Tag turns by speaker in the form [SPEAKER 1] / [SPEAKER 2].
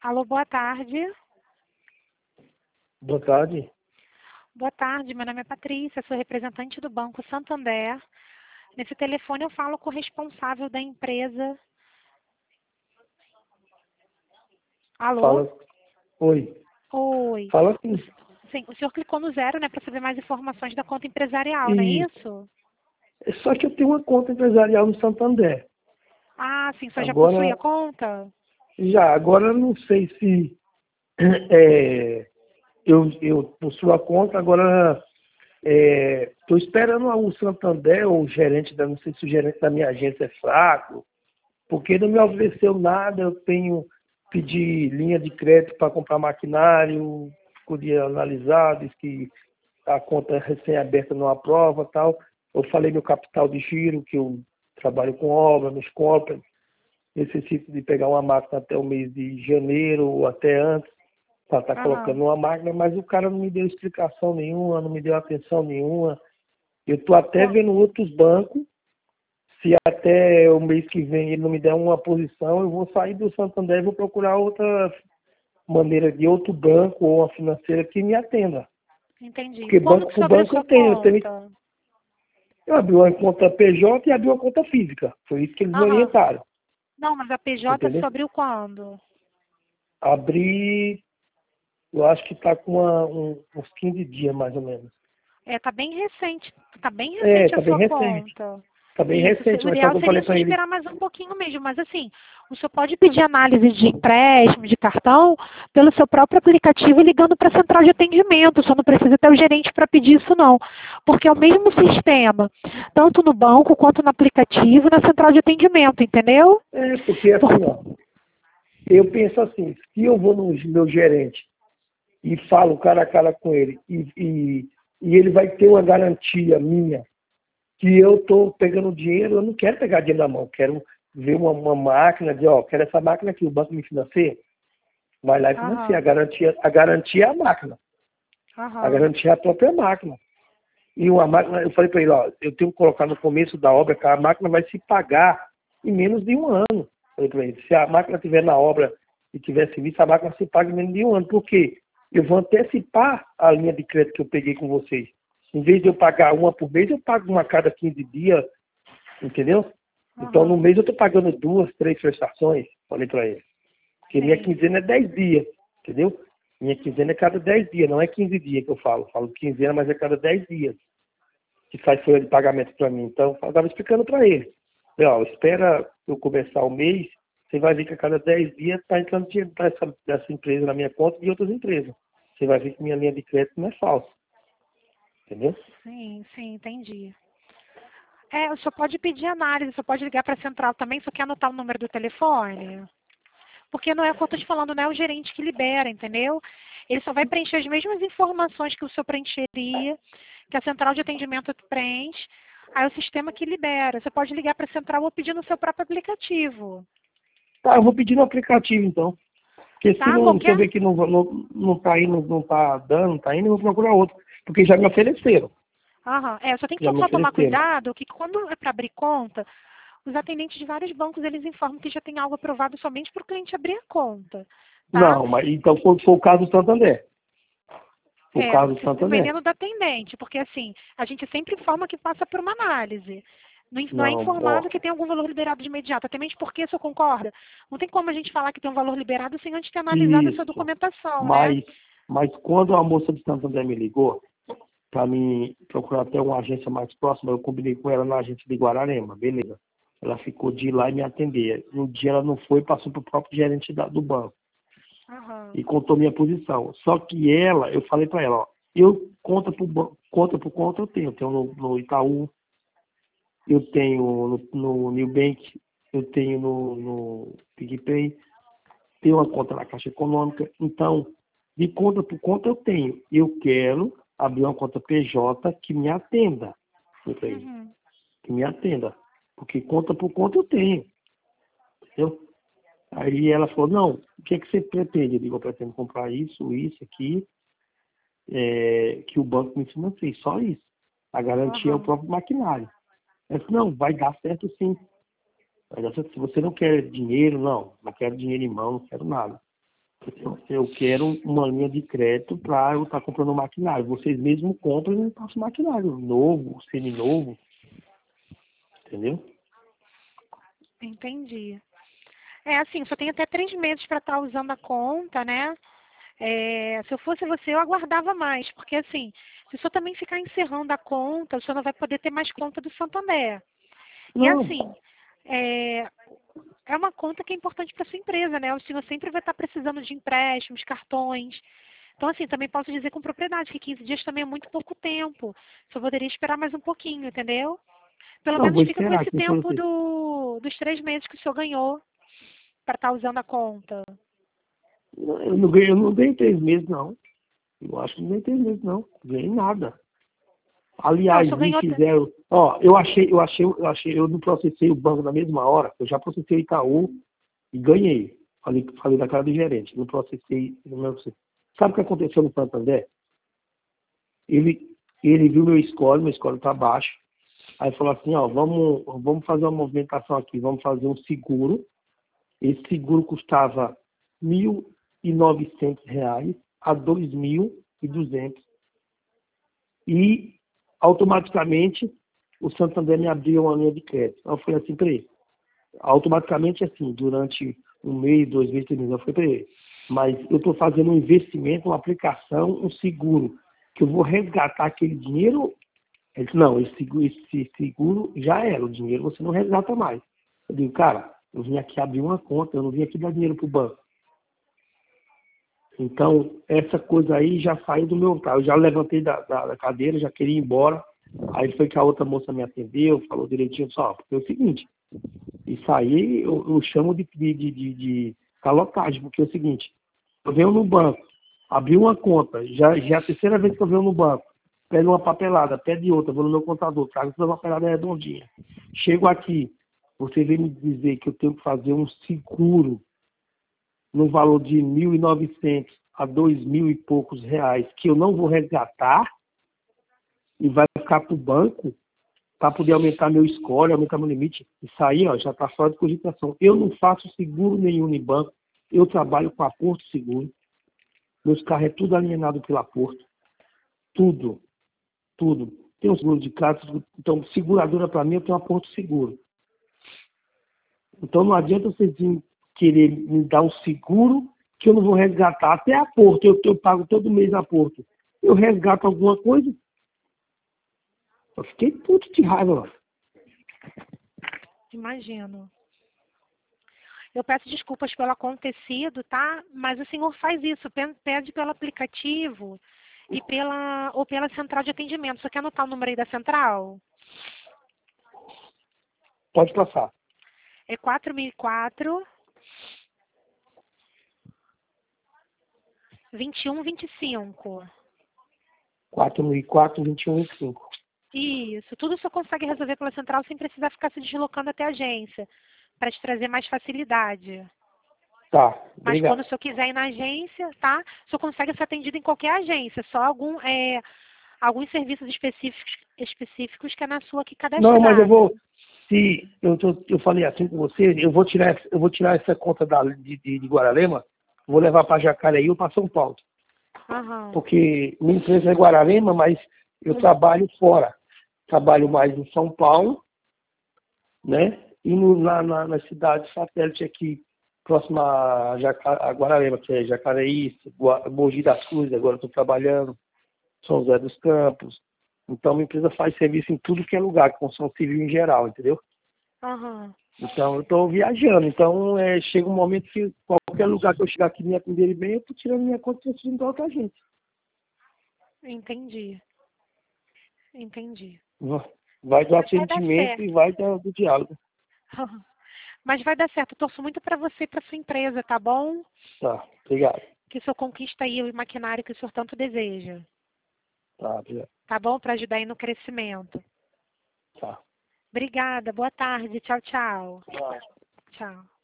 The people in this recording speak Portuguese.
[SPEAKER 1] Alô, boa tarde.
[SPEAKER 2] Boa tarde.
[SPEAKER 1] Boa tarde, meu nome é Patrícia, sou representante do Banco Santander. Nesse telefone eu falo com o responsável da empresa. Alô?
[SPEAKER 2] Fala. Oi.
[SPEAKER 1] Oi.
[SPEAKER 2] Fala sim.
[SPEAKER 1] Sim, o senhor clicou no 0, né, para saber mais informações da conta empresarial, não é
[SPEAKER 2] E
[SPEAKER 1] isso?
[SPEAKER 2] só que eu tenho uma conta empresarial no Santander.
[SPEAKER 1] Ah, sim, o senhor já possui a
[SPEAKER 2] Agora,
[SPEAKER 1] conta?
[SPEAKER 2] agora eu não sei se é, eu possuo a conta, agora estou esperando o Santander ou o gerente não sei se o gerente da minha agência é fraco, porque não me ofereceu nada, eu tenho pedir linha de crédito para comprar maquinário, podia analisar, diz que a conta recém-aberta não aprova tal. Eu falei meu capital de giro, que eu trabalho com obra, nos compras, necessito de pegar uma máquina até o mês de janeiro ou até antes, para estar
[SPEAKER 1] Aham.
[SPEAKER 2] colocando uma máquina, mas o cara não me deu explicação nenhuma, não me deu atenção nenhuma. Eu estou até
[SPEAKER 1] Qu-
[SPEAKER 2] vendo outros bancos, se até o mês que vem ele não me der uma posição, eu vou sair do Santander e vou procurar outra maneira de outro banco ou uma financeira que me atenda.
[SPEAKER 1] Entendi.
[SPEAKER 2] Porque
[SPEAKER 1] Quando
[SPEAKER 2] banco
[SPEAKER 1] que o
[SPEAKER 2] por
[SPEAKER 1] senhor abriu
[SPEAKER 2] banco
[SPEAKER 1] sua
[SPEAKER 2] eu tenho.
[SPEAKER 1] conta?
[SPEAKER 2] Eu abri uma conta PJ e abri uma conta física. Foi isso que eles me
[SPEAKER 1] Aham.
[SPEAKER 2] orientaram.
[SPEAKER 1] Não, mas a PJ o
[SPEAKER 2] Entendeu?
[SPEAKER 1] senhor abriu quando?
[SPEAKER 2] Abri, eu acho que está com uns 15 dias mais ou menos.
[SPEAKER 1] Tá bem recente. Tá bem
[SPEAKER 2] É,
[SPEAKER 1] recente a
[SPEAKER 2] tá bem
[SPEAKER 1] sua
[SPEAKER 2] recente.
[SPEAKER 1] conta.
[SPEAKER 2] Tá bem
[SPEAKER 1] Isso,
[SPEAKER 2] recente,
[SPEAKER 1] o
[SPEAKER 2] mas só
[SPEAKER 1] ideal
[SPEAKER 2] que eu falei
[SPEAKER 1] seria só
[SPEAKER 2] para ele.
[SPEAKER 1] esperar mais um pouquinho mesmo. Mas assim, o senhor pode pedir análise de empréstimo, de cartão, pelo seu próprio aplicativo ligando para a central de atendimento. Só não precisa ter o gerente para pedir isso não. Porque é o mesmo sistema, tanto no banco quanto no aplicativo e na central de atendimento, entendeu?
[SPEAKER 2] Porque assim, ó, eu penso assim, se eu vou no meu gerente e falo cara a cara com ele e ele vai ter uma garantia minha que eu estou pegando dinheiro, eu não quero pegar dinheiro na mão, eu quero ver uma máquina, de ó, quero essa máquina aqui, o banco me financia, vai lá e financia.
[SPEAKER 1] Aham,
[SPEAKER 2] A garantia é a máquina, a
[SPEAKER 1] aham.
[SPEAKER 2] garantia é a própria máquina. E uma máquina, eu falei para ele, ó, eu tenho que colocar no começo da obra que a máquina vai se pagar em menos de um ano. Falei para ele, se a máquina estiver na obra e tiver serviço, a máquina se paga em menos de um ano. Por quê? Eu vou antecipar a linha de crédito que eu peguei com vocês. Em vez de eu pagar uma por mês, eu pago uma a cada 15 dias, entendeu? Então, no
[SPEAKER 1] Aham.
[SPEAKER 2] mês eu estou pagando 2, 3 prestações, falei para ele. Porque minha
[SPEAKER 1] Sim.
[SPEAKER 2] quinzena é 10 dias, entendeu? Minha quinzena é cada 10 dias, não é 15 dias que eu falo. Falo quinzena, mas é cada 10 dias que sai folha de pagamento para mim. Então, eu estava explicando para ele. Falei, ó, espera eu começar o mês, você vai ver que a cada 10 dias está entrando dinheiro dessa empresa na minha conta e de outras empresas. Você vai ver que minha linha de crédito não é falsa, entendeu?
[SPEAKER 1] Sim, sim, entendi. O senhor pode pedir análise, o senhor pode ligar para a central também, só quer anotar o número do telefone? Porque não é o que eu estou te falando, não é o gerente que libera, entendeu? Ele só vai preencher as mesmas informações que o senhor preencheria, que a central de atendimento preenche, aí é o sistema que libera. Você pode ligar para a central ou pedir no seu próprio aplicativo,
[SPEAKER 2] Tá, eu vou pedir no aplicativo então. Porque
[SPEAKER 1] tá?
[SPEAKER 2] se eu
[SPEAKER 1] Qualquer...
[SPEAKER 2] ver que não tá indo, não tá dando, não tá indo, eu vou procurar outro. Porque já me ofereceram.
[SPEAKER 1] Aham. Só tem que
[SPEAKER 2] Já me
[SPEAKER 1] só tomar
[SPEAKER 2] ofereceram.
[SPEAKER 1] cuidado que quando é para abrir conta, os atendentes de vários bancos, eles informam que já tem algo aprovado somente para o cliente abrir a conta, tá?
[SPEAKER 2] Não, mas então foi o caso do Santander. Foi o caso do Santander.
[SPEAKER 1] Dependendo da atendente, porque assim, a gente sempre informa que passa por uma análise. Não é
[SPEAKER 2] Não,
[SPEAKER 1] informado
[SPEAKER 2] ó.
[SPEAKER 1] que tem algum valor liberado de imediato. Até mesmo porque, se eu concorda, não tem como a gente falar que tem um valor liberado sem antes ter analisado essa
[SPEAKER 2] Isso.
[SPEAKER 1] documentação, né?
[SPEAKER 2] Mas quando a moça de Santander me ligou, para me procurar até uma agência mais próxima, eu combinei com ela na agência de Guararema, beleza. Ela ficou de ir lá e me atender. No dia ela não foi, passou para o próprio gerente do banco
[SPEAKER 1] Aham.
[SPEAKER 2] e contou minha posição. Só que ela, eu falei para ela, ó, eu conta por conta eu tenho no Itaú, eu tenho no Nubank, eu tenho no PicPay, tenho uma conta na Caixa Econômica. Então, de conta por conta eu tenho. Eu quero abrir uma conta PJ que me atenda. Falei,
[SPEAKER 1] Uhum.
[SPEAKER 2] que me atenda. Porque conta por conta eu tenho. Entendeu? Aí ela falou, não, o que é que você pretende? Eu digo, eu pretendo comprar isso aqui, que o banco me financia. Só isso. A garantia é o
[SPEAKER 1] Aham.
[SPEAKER 2] próprio maquinário. Eu disse, não, vai dar certo sim. Vai dar certo. Se você não quer dinheiro, não quero dinheiro em mão, não quero nada. Eu quero uma linha de crédito para eu estar comprando maquinário. Vocês mesmos compram e não passam maquinário novo, seminovo, entendeu?
[SPEAKER 1] Entendi. É assim, só tem até 3 meses para estar usando a conta, né? Se eu fosse você, eu aguardava mais, porque assim, se o senhor também ficar encerrando a conta, o senhor não vai poder ter mais conta do Santander. E
[SPEAKER 2] Não,
[SPEAKER 1] assim, é, é uma conta que é importante para sua empresa, né? O senhor sempre vai estar precisando de empréstimos, cartões. Então, assim, também posso dizer com propriedade que 15 dias também é muito pouco tempo. Só poderia esperar mais um pouquinho, entendeu? Pelo
[SPEAKER 2] não,
[SPEAKER 1] menos
[SPEAKER 2] vou
[SPEAKER 1] fica com
[SPEAKER 2] esperar.
[SPEAKER 1] esse tempo dos 3 meses que o senhor ganhou para estar usando a conta.
[SPEAKER 2] Eu não ganhei 3 meses, não. Eu acho que não ganhei 3 meses, não. Ganhei nada.
[SPEAKER 1] Não, o
[SPEAKER 2] Aliás,
[SPEAKER 1] senhor
[SPEAKER 2] me
[SPEAKER 1] ganhou.
[SPEAKER 2] fizeram. Ó, eu não processei o banco na mesma hora. Eu já processei o Itaú e ganhei. Falei da cara do gerente. Não processei. Sabe o que aconteceu no Santander? Ele, ele viu meu score está baixo. Aí falou assim, ó, vamos fazer uma movimentação aqui, vamos fazer um seguro. Esse seguro custava R$ 1.900 a 2.200. E automaticamente o Santander me abriu uma linha de crédito. Eu falei assim para ele, automaticamente assim, durante 1 mês, 2 meses, 3 meses, eu falei para ele, mas eu estou fazendo um investimento, uma aplicação, um seguro, que eu vou resgatar aquele dinheiro. Ele disse, não, esse seguro já era, o dinheiro você não resgata mais. Eu digo, cara, eu vim aqui abrir uma conta, eu não vim aqui dar dinheiro para o banco. Então, essa coisa aí já saiu do meu carro. Eu já levantei da cadeira, já queria ir embora. Aí foi que a outra moça me atendeu, falou direitinho, só, porque é o seguinte, isso aí eu chamo de calotagem, porque é o seguinte, eu venho no banco, abri uma conta, já é a terceira vez que eu venho no banco, pego uma papelada, pede outra, vou no meu contador, trago essa papelada redondinha. Chego aqui, você vem me dizer que eu tenho que fazer um seguro no valor de 1.900 a 2.000 e poucos reais, que eu não vou resgatar e vai ficar para o banco para poder aumentar meu score, aumentar meu limite. Isso aí ó, já está fora de cogitação. Eu não faço seguro nenhum em banco, eu trabalho com a Porto Seguro, meus carros é tudo alienado pela Porto, tudo, tudo. Tem um seguro de casa, então seguradora para mim eu tenho a Porto Seguro. Então não adianta vocês querer me dar um seguro que eu não vou resgatar. Até a Porto, eu pago todo mês a Porto. Eu resgato alguma coisa? Eu fiquei puto de raiva, mano.
[SPEAKER 1] Imagino. Eu peço desculpas pelo acontecido, tá? Mas o senhor faz isso, pede pelo aplicativo ou pela central de atendimento. Você quer anotar o número aí da central?
[SPEAKER 2] Pode passar.
[SPEAKER 1] É 4004 2125.
[SPEAKER 2] 4004 2125.
[SPEAKER 1] Isso, tudo você consegue resolver pela central sem precisar ficar se deslocando até a agência, para te trazer mais facilidade.
[SPEAKER 2] Tá,
[SPEAKER 1] Mas quando
[SPEAKER 2] obrigado.
[SPEAKER 1] o senhor quiser ir na agência, tá? O senhor consegue ser atendido em qualquer agência, só alguns serviços específicos que é na sua aqui
[SPEAKER 2] Não, mas eu
[SPEAKER 1] cadastrado.
[SPEAKER 2] vou. Se eu falei assim com você, eu vou tirar essa conta de Guararema, vou levar para Jacareí ou para São Paulo.
[SPEAKER 1] Aham.
[SPEAKER 2] Porque minha empresa é Guararema, mas eu trabalho fora. Trabalho mais em São Paulo, né? E na cidade satélite aqui, próxima a Guararema, que é Jacareí, Mogi das Cruzes, agora estou trabalhando, São José dos Campos. Então, minha empresa faz serviço em tudo que é lugar, construção civil em geral, entendeu?
[SPEAKER 1] Aham.
[SPEAKER 2] Então, eu estou viajando. Então, chega um momento que qualquer lugar que eu chegar aqui e me atenderem bem, eu estou tirando minha conta e transferindo para outra gente.
[SPEAKER 1] Entendi. Entendi.
[SPEAKER 2] Vai do
[SPEAKER 1] Mas vai dar
[SPEAKER 2] atendimento e
[SPEAKER 1] certo.
[SPEAKER 2] vai do diálogo.
[SPEAKER 1] Mas vai dar certo. Eu torço muito para você e para sua empresa, tá bom?
[SPEAKER 2] Tá, obrigado.
[SPEAKER 1] Que o senhor conquista aí o maquinário que o senhor tanto deseja.
[SPEAKER 2] Tá, obrigado.
[SPEAKER 1] Tá bom? Para ajudar aí no crescimento.
[SPEAKER 2] Tá.
[SPEAKER 1] Obrigada. Boa tarde. Tchau, tchau.
[SPEAKER 2] Tá.
[SPEAKER 1] Tchau.